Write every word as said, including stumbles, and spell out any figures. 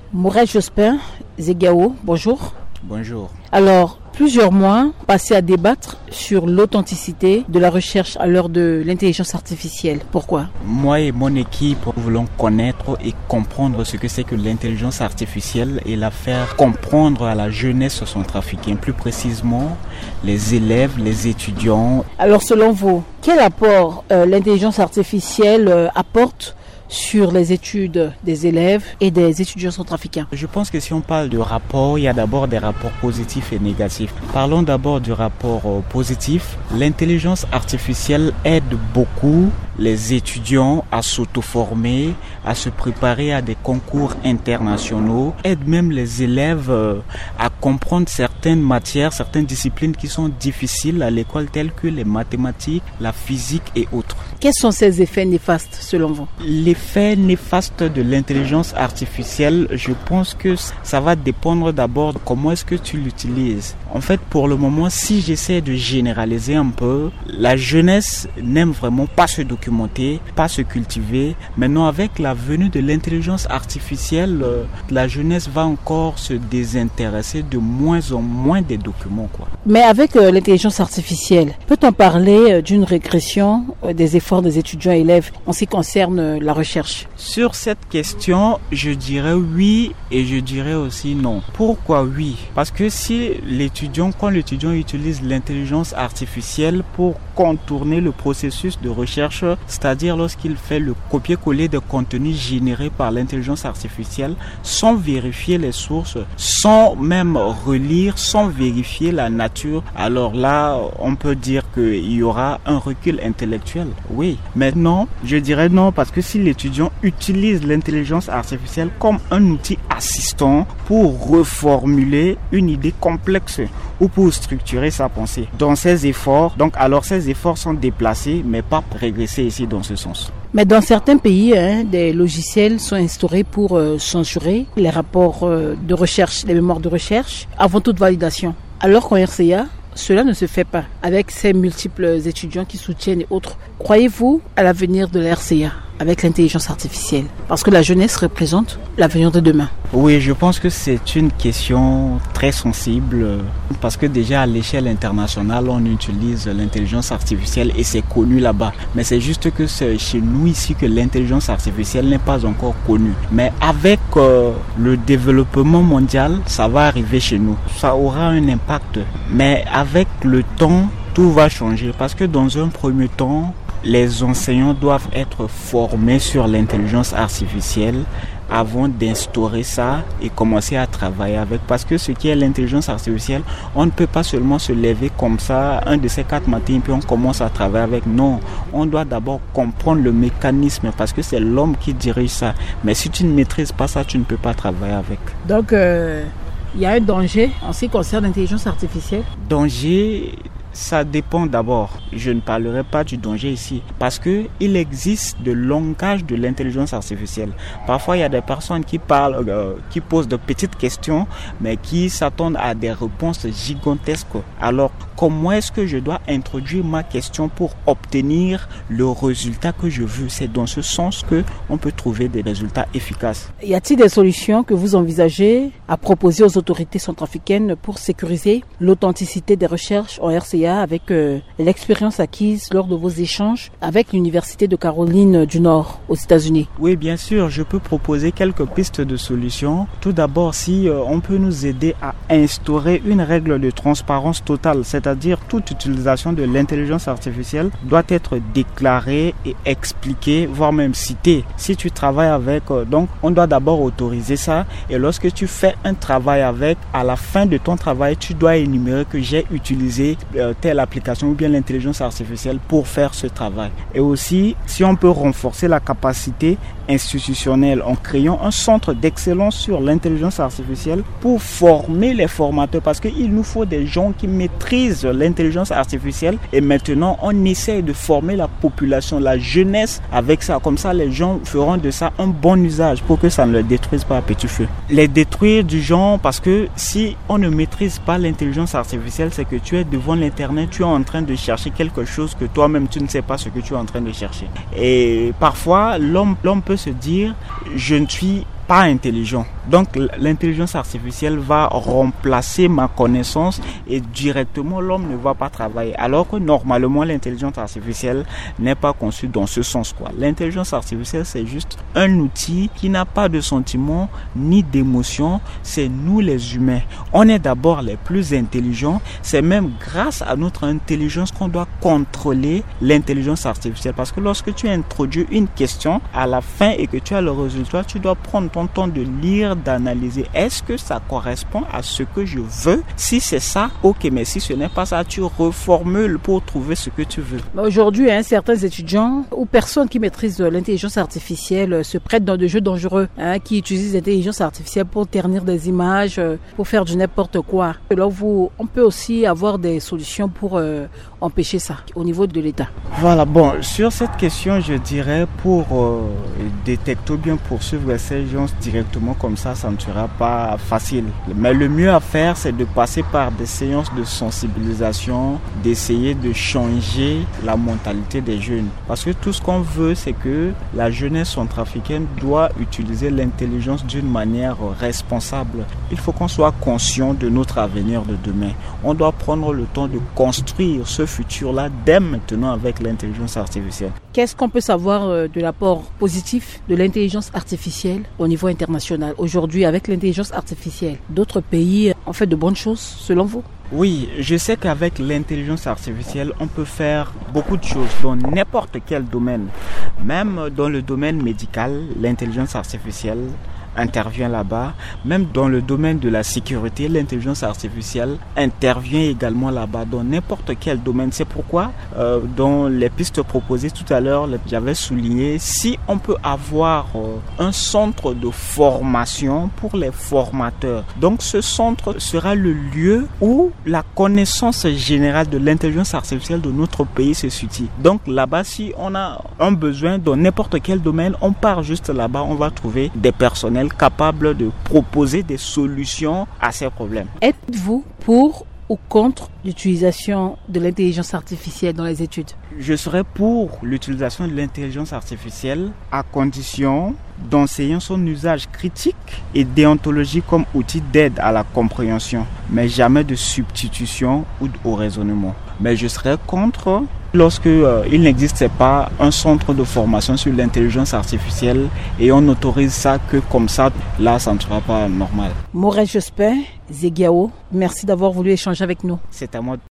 Mourad Jospin Zegao, bonjour. Bonjour. Alors, plusieurs mois passés à débattre sur l'authenticité de la recherche à l'heure de l'intelligence artificielle. Pourquoi ? Moi et mon équipe voulons connaître et comprendre ce que c'est que l'intelligence artificielle et la faire comprendre à la jeunesse centrafricaine, plus précisément les élèves, les étudiants. Alors, selon vous, quel apport euh, l'intelligence artificielle euh, apporte sur les études des élèves et des étudiants centrafricains? Je pense que si on parle de rapport, il y a d'abord des rapports positifs et négatifs. Parlons d'abord du rapport positif. L'intelligence artificielle aide beaucoup les étudiants à s'auto-former, à se préparer à des concours internationaux, aide même les élèves à comprendre certaines matières, certaines disciplines qui sont difficiles à l'école, telles que les mathématiques, la physique et autres. Quels sont ces effets néfastes selon vous? L'effet néfaste de l'intelligence artificielle, je pense que ça va dépendre d'abord de comment est-ce que tu l'utilises. En fait, pour le moment, si j'essaie de généraliser un peu, la jeunesse n'aime vraiment pas se documenter, pas se cultiver. Maintenant, avec la venue de l'intelligence artificielle, la jeunesse va encore se désintéresser de moins en moins des documents, quoi. Mais avec euh, l'intelligence artificielle, peut-on parler euh, d'une régression euh, des efforts des étudiants et élèves en ce qui concerne euh, la recherche? Sur cette question, je dirais oui et je dirais aussi non. Pourquoi oui? Parce que si l'étudiant, quand l'étudiant utilise l'intelligence artificielle pour contourner le processus de recherche, c'est-à-dire lorsqu'il fait le copier-coller des contenus générés par l'intelligence artificielle sans vérifier les sources, sans même relire, sans vérifier la nature, alors là, on peut dire qu'il y aura un recul intellectuel. Oui. Maintenant, je dirais non, parce que si l'étudiant utilise l'intelligence artificielle comme un outil assistant pour reformuler une idée complexe ou pour structurer sa pensée dans ses efforts, donc alors ces efforts sont déplacés mais pas régressés ici dans ce sens. Mais dans certains pays, hein, des logiciels sont instaurés pour euh, censurer les rapports euh, de recherche, les mémoires de recherche avant toute validation. Alors qu'en R C A, cela ne se fait pas avec ces multiples étudiants qui soutiennent et autres. Croyez-vous à l'avenir de la R C A avec l'intelligence artificielle? Parce que la jeunesse représente l'avenir de demain. Oui, je pense que c'est une question très sensible parce que déjà à l'échelle internationale, on utilise l'intelligence artificielle et c'est connu là-bas. Mais c'est juste que c'est chez nous ici que l'intelligence artificielle n'est pas encore connue. Mais avec euh, le développement mondial, ça va arriver chez nous. Ça aura un impact. Mais avec le temps, tout va changer parce que dans un premier temps, les enseignants doivent être formés sur l'intelligence artificielle avant d'instaurer ça et commencer à travailler avec. Parce que ce qui est l'intelligence artificielle, on ne peut pas seulement se lever comme ça, un de ces quatre matins, puis on commence à travailler avec. Non, on doit d'abord comprendre le mécanisme parce que c'est l'homme qui dirige ça. Mais si tu ne maîtrises pas ça, tu ne peux pas travailler avec. Donc, euh, il y a un danger en ce qui concerne l'intelligence artificielle? Danger... Ça dépend d'abord. Je ne parlerai pas du danger ici parce que il existe de langage de l'intelligence artificielle. Parfois, il y a des personnes qui parlent, euh, qui posent de petites questions, mais qui s'attendent à des réponses gigantesques. Alors, comment est-ce que je dois introduire ma question pour obtenir le résultat que je veux? C'est dans ce sens que on peut trouver des résultats efficaces. Y a-t-il des solutions que vous envisagez à proposer aux autorités centrafricaines pour sécuriser l'authenticité des recherches en R C A avec euh, l'expérience acquise lors de vos échanges avec l'Université de Caroline du Nord aux États-Unis? Oui, bien sûr, je peux proposer quelques pistes de solutions. Tout d'abord, si euh, on peut nous aider à instaurer une règle de transparence totale, c'est-à-dire toute utilisation de l'intelligence artificielle doit être déclarée et expliquée, voire même citée. Si tu travailles avec, euh, donc on doit d'abord autoriser ça et lorsque tu fais un travail avec, à la fin de ton travail, tu dois énumérer que j'ai utilisé euh, telle application ou bien l'intelligence artificielle pour faire ce travail. Et aussi, si on peut renforcer la capacité institutionnelle en créant un centre d'excellence sur l'intelligence artificielle pour former les formateurs parce qu'il nous faut des gens qui maîtrisent l'intelligence artificielle et maintenant on essaie de former la population, la jeunesse avec ça. Comme ça, les gens feront de ça un bon usage pour que ça ne les détruise pas à petit feu. Les détruire du genre parce que si on ne maîtrise pas l'intelligence artificielle, c'est que tu es devant l'internet, tu es en train de chercher quelque chose que toi-même tu ne sais pas ce que tu es en train de chercher. Et parfois, l'homme, l'homme peut se dire, je ne suis pas intelligent. Donc l'intelligence artificielle va remplacer ma connaissance et directement l'homme ne va pas travailler. Alors que normalement l'intelligence artificielle n'est pas conçue dans ce sens, quoi. L'intelligence artificielle, c'est juste un outil qui n'a pas de sentiments ni d'émotions. C'est nous les humains. On est d'abord les plus intelligents. C'est même grâce à notre intelligence qu'on doit contrôler l'intelligence artificielle. Parce que lorsque tu introduis une question à la fin et que tu as le résultat, tu dois prendre ton temps de lire, d'analyser. Est-ce que ça correspond à ce que je veux? Si c'est ça, ok, mais si ce n'est pas ça, tu reformules pour trouver ce que tu veux. Aujourd'hui, hein, certains étudiants ou personnes qui maîtrisent l'intelligence artificielle se prêtent dans des jeux dangereux, hein, qui utilisent l'intelligence artificielle pour ternir des images, pour faire du n'importe quoi. Alors vous, on peut aussi avoir des solutions pour euh, empêcher ça au niveau de l'État. Voilà, bon, sur cette question, je dirais pour euh, détecter ou bien poursuivre ces gens directement comme ça, ça ne sera pas facile. Mais le mieux à faire, c'est de passer par des séances de sensibilisation, d'essayer de changer la mentalité des jeunes. Parce que tout ce qu'on veut, c'est que la jeunesse centrafricaine doit utiliser l'intelligence d'une manière responsable. Il faut qu'on soit conscient de notre avenir de demain. On doit prendre le temps de construire ce futur-là dès maintenant avec l'intelligence artificielle. Qu'est-ce qu'on peut savoir de l'apport positif de l'intelligence artificielle au niveau international? Aujourd'hui, avec l'intelligence artificielle, d'autres pays ont fait de bonnes choses, selon vous? Oui, je sais qu'avec l'intelligence artificielle, on peut faire beaucoup de choses dans n'importe quel domaine. Même dans le domaine médical, l'intelligence artificielle intervient là-bas. Même dans le domaine de la sécurité, l'intelligence artificielle intervient également là-bas, dans n'importe quel domaine. C'est pourquoi, euh, dans les pistes proposées tout à l'heure, j'avais souligné, si on peut avoir euh, un centre de formation pour les formateurs. Donc ce centre sera le lieu où la connaissance générale de l'intelligence artificielle de notre pays se situe. Donc là-bas, si on a un besoin dans n'importe quel domaine, on part juste là-bas, on va trouver des personnels capables de proposer des solutions à ces problèmes. Êtes-vous pour ou contre l'utilisation de l'intelligence artificielle dans les études? Je serais pour l'utilisation de l'intelligence artificielle à condition d'enseigner son usage critique et déontologique comme outil d'aide à la compréhension, mais jamais de substitution ou au raisonnement. Mais je serais contre lorsque euh, il n'existe pas un centre de formation sur l'intelligence artificielle et on autorise ça que comme ça, là, ça ne sera pas normal. Maurel Jospin, Zegiao, merci d'avoir voulu échanger avec nous. C'est à moi.